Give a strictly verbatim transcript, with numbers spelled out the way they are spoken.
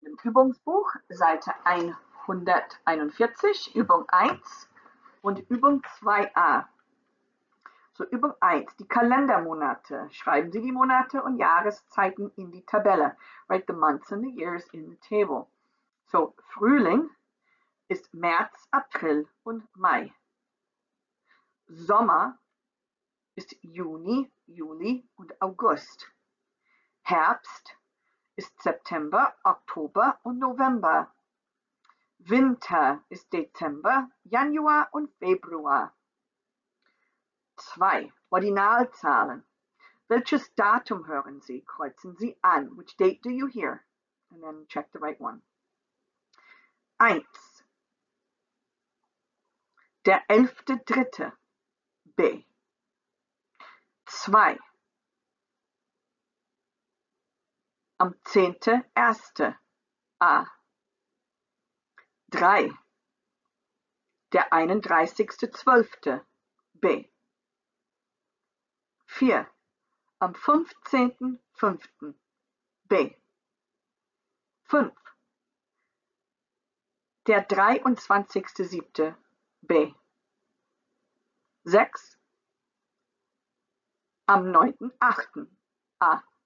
im Übungsbuch, Seite hunderteinundvierzig, Übung eins und Übung zwei a. So, Übung eins, die Kalendermonate. Schreiben Sie die Monate und Jahreszeiten in die Tabelle. Write the months and the years in the table. So, Frühling ist März, April und Mai. Sommer ist Juni, Juli und August. Herbst ist September, Oktober und November. Winter ist Dezember, Januar und Februar. zwei. Ordinalzahlen. Welches Datum hören Sie? Kreuzen Sie an. Which date do you hear? And then check the right one. eins. Der elfte dritte. B. zwei. Am zehnten ersten. A. drei. Der einunddreißigste zwölfte. B. vier. Am fünfzehnten fünften. B. fünf. Der dreiundzwanzigste siebte. B. sechs. Am neunten achten. A.